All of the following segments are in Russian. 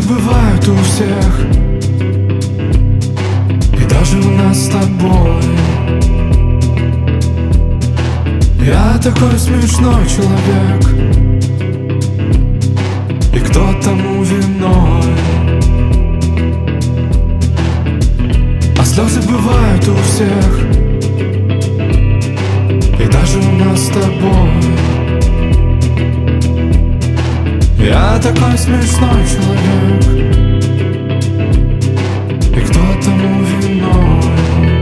слезы бывают у всех, и даже у нас с тобой. Я такой смешной человек, и кто тому виной? А слезы бывают у всех, и даже у нас с тобой. Я такой смешной человек, и кто тому виной?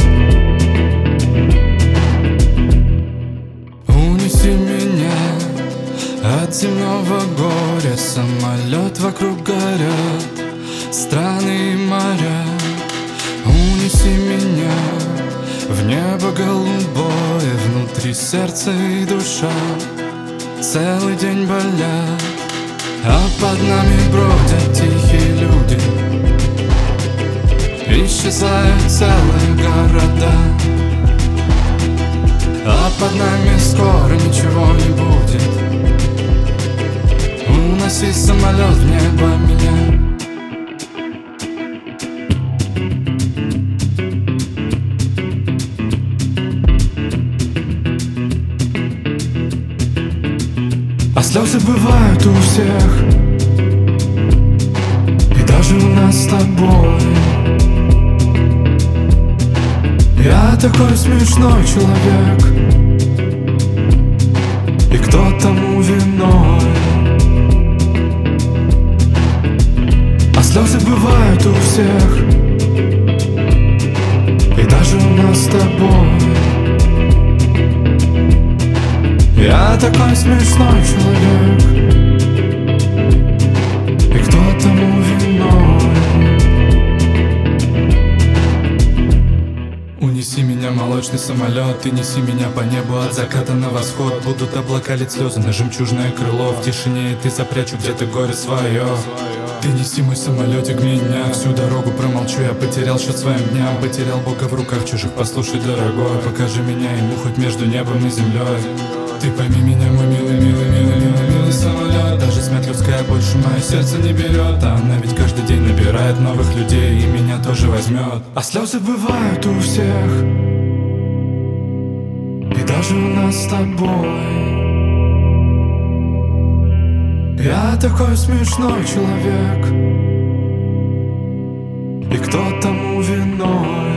Унеси меня от земного горя, самолет вокруг горят, страны и моря. Унеси меня в небо голубое, внутри сердце и душа целый день болят. А под нами бродят тихие люди, исчезают целые города. А под нами скоро ничего не будет. Уноси самолет в небо меня. А слезы бывают у всех, и даже у нас с тобой. Я такой смешной человек, и кто тому виной? А слезы бывают у всех, и даже у нас с тобой. Я такой смешной человек, и кто тому виной? Унеси меня, молочный самолет, и неси меня по небу от заката на восход. Будут облака лить слезы на жемчужное крыло, в тишине и ты запрячу где-то горе свое. Ты неси мой самолетик меня, всю дорогу промолчу, я потерял счет своим дням, потерял Бога в руках чужих, послушай, дорогой, покажи меня ему хоть между небом и землей. Ты пойми меня, мой милый, милый, милый, милый, милый самолет. Даже смерть людская больше мое сердце не берет, а она ведь каждый день набирает новых людей и меня тоже возьмет. А слезы бывают у всех, и даже у нас с тобой. Я такой смешной человек, и кто тому виной?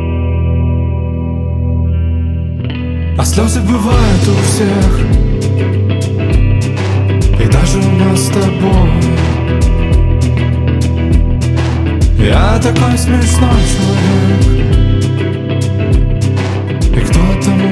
А слезы бывают у всех, и даже у нас с тобой. Я такой смешной человек, и кто тому